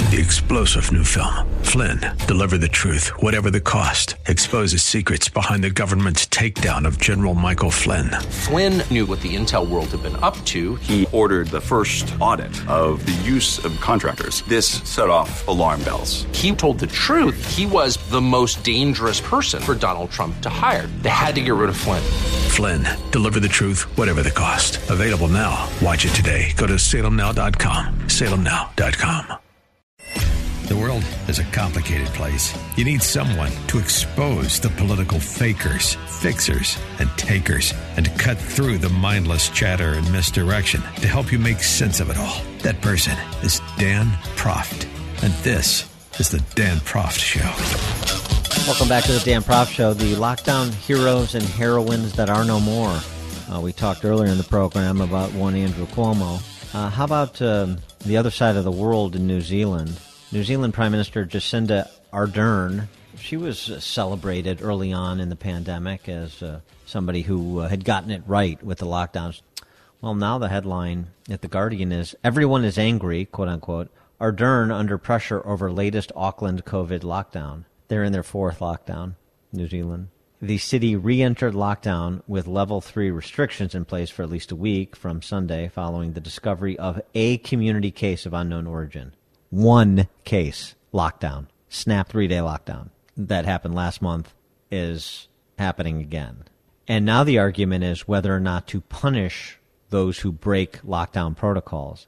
The explosive new film, Flynn, deliver the truth, whatever the cost, exposes secrets behind the government's takedown of General Michael Flynn. Flynn knew what the intel world had been up to. He ordered the first audit of the use of contractors. This set off alarm bells. He told the truth. He was the most dangerous person for Donald Trump to hire. They had to get rid of Flynn. Flynn, deliver the truth, whatever the cost. Available now. Watch it today. Go to salemnow.com. salemnow.com. The world is a complicated place. You need someone to expose the political fakers, fixers, and takers, and to cut through the mindless chatter and misdirection to help you make sense of it all. That person is Dan Proft, and this is the Dan Proft Show. Welcome back to the Dan Proft Show, the lockdown heroes and heroines that are no more. We talked earlier in the program about one Andrew Cuomo. How about the other side of the world in New Zealand? New Zealand Prime Minister Jacinda Ardern, she was celebrated early on in the pandemic as somebody who had gotten it right with the lockdowns. Well, now the headline at The Guardian is, "Everyone is angry," quote-unquote, "Ardern under pressure over latest Auckland COVID lockdown." They're in their fourth lockdown, New Zealand. The city re-entered lockdown with level 3 restrictions in place for at least a week from Sunday following the discovery of a community case of unknown origin. One case lockdown, snap 3-day lockdown that happened last month is happening again. And now the argument is whether or not to punish those who break lockdown protocols.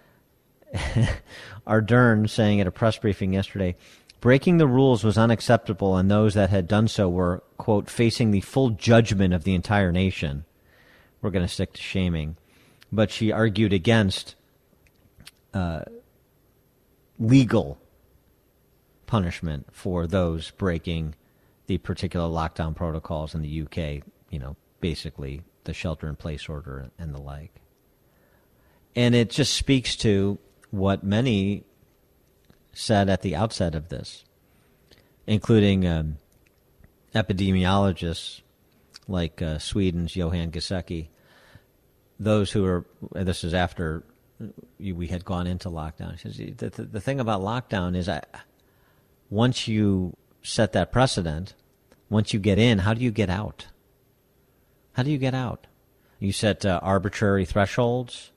Ardern saying at a press briefing yesterday, breaking the rules was unacceptable and those that had done so were, quote, facing the full judgment of the entire nation. We're going to stick to shaming. But she argued against legal punishment for those breaking the particular lockdown protocols in the UK, basically the shelter-in-place order and the like. And it just speaks to what many said at the outset of this, including epidemiologists like Sweden's Johan Gesicki, those who are, this is after we had gone into lockdown. He says, the thing about lockdown is once you set that precedent, once you get in, how do you get out? How do you get out? You set arbitrary thresholds?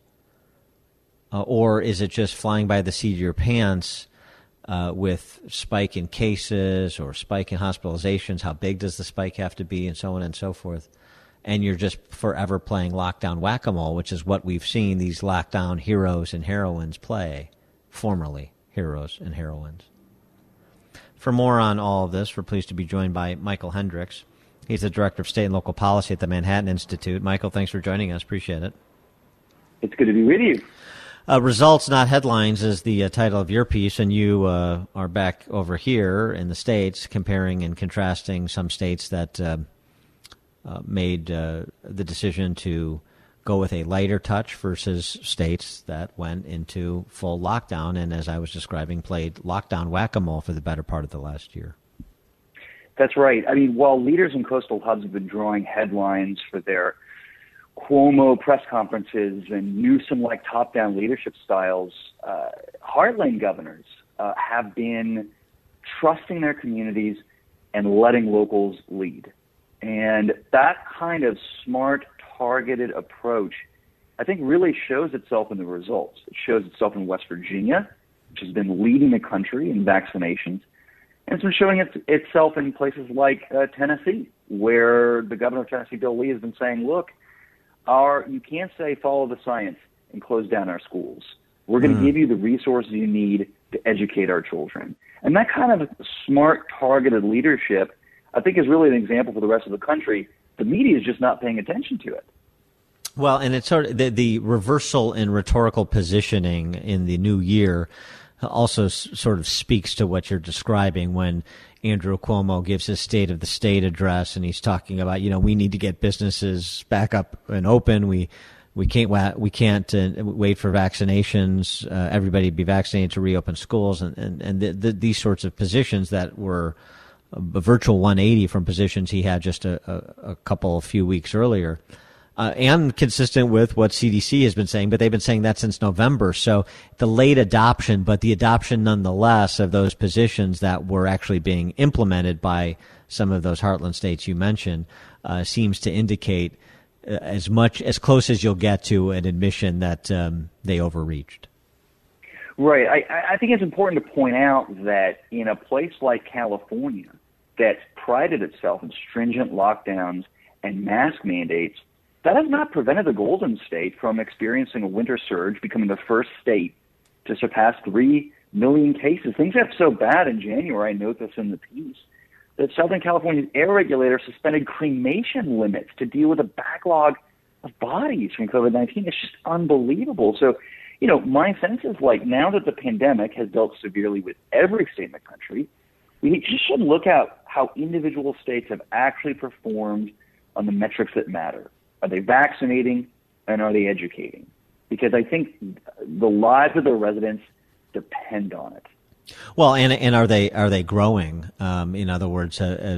Or is it just flying by the seat of your pants with spike in cases or spike in hospitalizations? How big does the spike have to be, and so on and so forth? And you're just forever playing lockdown whack-a-mole, which is what we've seen these lockdown heroes and heroines play, formerly heroes and heroines. For more on all of this, we're pleased to be joined by Michael Hendricks. He's the Director of State and Local Policy at the Manhattan Institute. Michael, thanks for joining us. Appreciate it. It's good to be with you. Results, not headlines, is the title of your piece, and you are back over here in the States comparing and contrasting some states that made the decision to go with a lighter touch versus states that went into full lockdown and, as I was describing, played lockdown whack-a-mole for the better part of the last year. That's right. I mean, while leaders in coastal hubs have been drawing headlines for their Cuomo press conferences and Newsom-like top-down leadership styles, heartland governors have been trusting their communities and letting locals lead. And that kind of smart, targeted approach, I think, really shows itself in the results. It shows itself in West Virginia, which has been leading the country in vaccinations. And it's been showing itself in places like Tennessee, where the governor of Tennessee, Bill Lee, has been saying, look, you can't say follow the science and close down our schools. We're going to give you the resources you need to educate our children. And that kind of smart, targeted leadership, I think, is really an example for the rest of the country. The media is just not paying attention to it. Well, and it's sort of the reversal in rhetorical positioning in the new year also sort of speaks to what you're describing when Andrew Cuomo gives his State of the State address and he's talking about, we need to get businesses back up and open. We can't wait for vaccinations, everybody be vaccinated to reopen schools, and these sorts of positions that were a virtual 180 from positions he had just a few weeks earlier. and consistent with what CDC has been saying, but they've been saying that since November. So the late adoption, but the adoption nonetheless of those positions that were actually being implemented by some of those heartland states you mentioned seems to indicate as close as you'll get to an admission that they overreached. Right. I think it's important to point out that in a place like California that prided itself in stringent lockdowns and mask mandates, that has not prevented the Golden State from experiencing a winter surge, becoming the first state to surpass 3 million cases. Things got so bad in January, I note this in the piece, that Southern California's air regulator suspended cremation limits to deal with a backlog of bodies from COVID-19. It's just unbelievable. So, my sense is like now that the pandemic has dealt severely with every state in the country, we just should look at how individual states have actually performed on the metrics that matter. Are they vaccinating and are they educating? Because I think the lives of their residents depend on it. Well, and are they growing? In other words,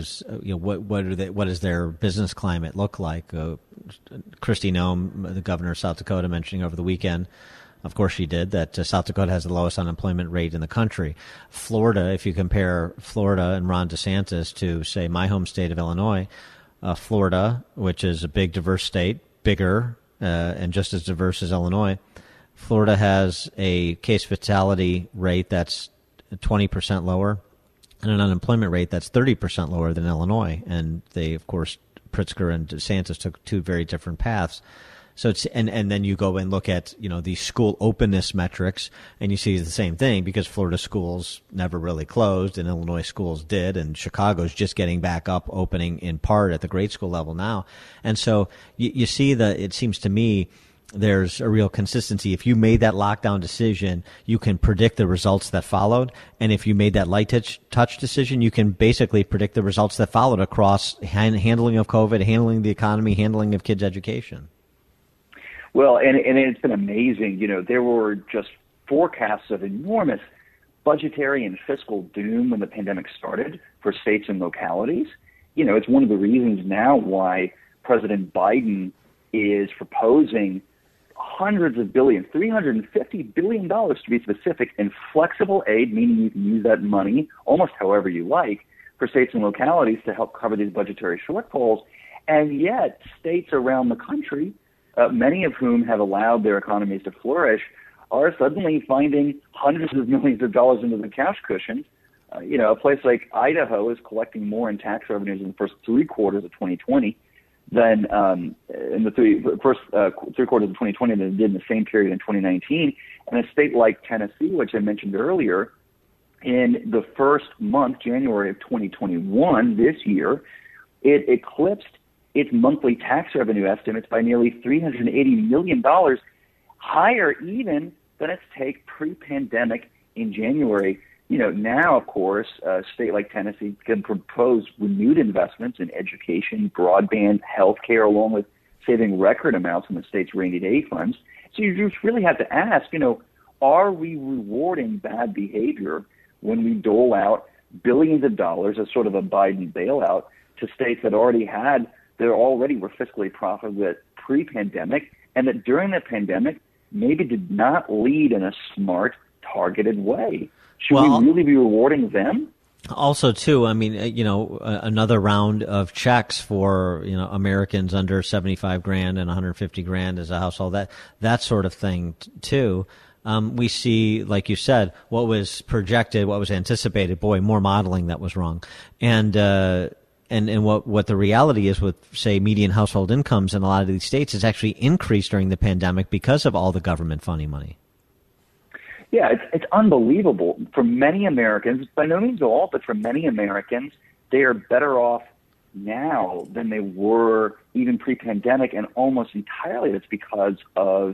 what does their business climate look like? Kristi Noem, the governor of South Dakota, mentioning over the weekend, of course she did, that South Dakota has the lowest unemployment rate in the country. Florida, if you compare Florida and Ron DeSantis to, say, my home state of Illinois, Florida, which is a big, diverse state, bigger and just as diverse as Illinois, Florida has a case fatality rate that's 20% lower and an unemployment rate that's 30% lower than Illinois. And they, of course, Pritzker and DeSantis took two very different paths. So it's and then you go and look at the school openness metrics, and you see the same thing because Florida schools never really closed, and Illinois schools did, and Chicago's just getting back up, opening in part at the grade school level now. And so you see it seems to me there's a real consistency. If you made that lockdown decision, you can predict the results that followed, and if you made that light touch decision, you can basically predict the results that followed across handling of COVID, handling the economy, handling of kids' education. Well, and it's been amazing. There were just forecasts of enormous budgetary and fiscal doom when the pandemic started for states and localities. It's one of the reasons now why President Biden is proposing hundreds of billions, $350 billion to be specific, in flexible aid, meaning you can use that money almost however you like for states and localities to help cover these budgetary shortfalls. And yet states around the country, many of whom have allowed their economies to flourish, are suddenly finding hundreds of millions of dollars into the cash cushion. A place like Idaho is collecting more in tax revenues in the first 3 quarters of 2020 than in the first 3 quarters of 2020 than it did in the same period in 2019. And a state like Tennessee, which I mentioned earlier, in the first month, January of 2021, this year, it eclipsed its monthly tax revenue estimates by nearly $380 million, higher even than its take pre-pandemic in January. Now, of course, a state like Tennessee can propose renewed investments in education, broadband, healthcare, along with saving record amounts in the state's rainy day funds. So you just really have to ask, are we rewarding bad behavior when we dole out billions of dollars as sort of a Biden bailout to states that already were fiscally profitable pre-pandemic, and that during the pandemic maybe did not lead in a smart, targeted way? Should we really be rewarding them? Also, too, another round of checks for, Americans under 75 grand and 150 grand as a household, that sort of thing, too. We see, like you said, what was projected, what was anticipated, more modeling that was wrong. And what the reality is with, say, median household incomes in a lot of these states is actually increased during the pandemic because of all the government funding money. Yeah, it's unbelievable. For many Americans, by no means all, but for many Americans, they are better off now than they were even pre-pandemic, and almost entirely that's because of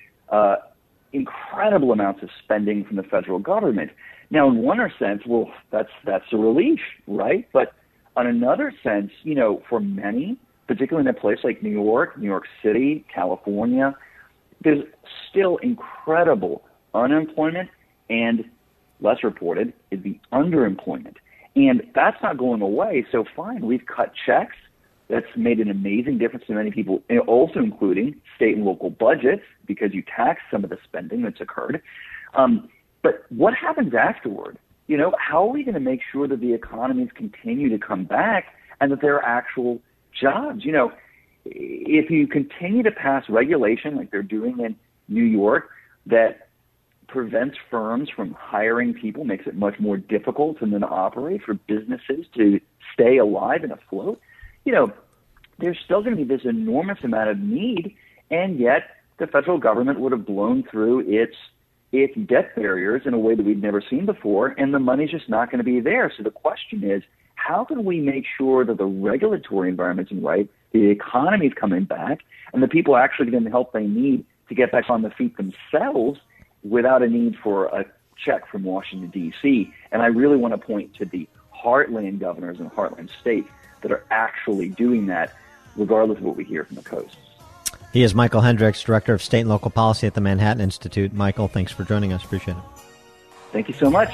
incredible amounts of spending from the federal government. Now, in one sense, that's a relief, right? But on another sense, for many, particularly in a place like New York City, California, there's still incredible unemployment, and less reported is the underemployment. And that's not going away. So fine, we've cut checks That's made an amazing difference to many people, also including state and local budgets, because you tax some of the spending that's occurred. But what happens afterward? How are we going to make sure that the economies continue to come back and that there are actual jobs? If you continue to pass regulation like they're doing in New York that prevents firms from hiring people, makes it much more difficult for them to operate, for businesses to stay alive and afloat, there's still going to be this enormous amount of need, and yet the federal government would have blown through its debt barriers in a way that we've never seen before, and the money's just not going to be there. So the question is, how can we make sure that the regulatory environment's right, the economy's coming back, and the people are actually getting the help they need to get back on their feet themselves without a need for a check from Washington, D.C.? And I really want to point to the heartland governors and heartland states that are actually doing that, regardless of what we hear from the coasts. He is Michael Hendricks, Director of State and Local Policy at the Manhattan Institute. Michael, thanks for joining us. Appreciate it. Thank you so much.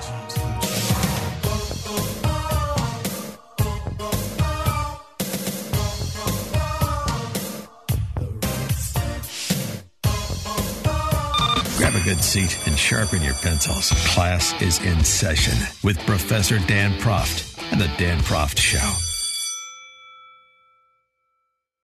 Grab a good seat and sharpen your pencils. Class is in session with Professor Dan Proft and the Dan Proft Show.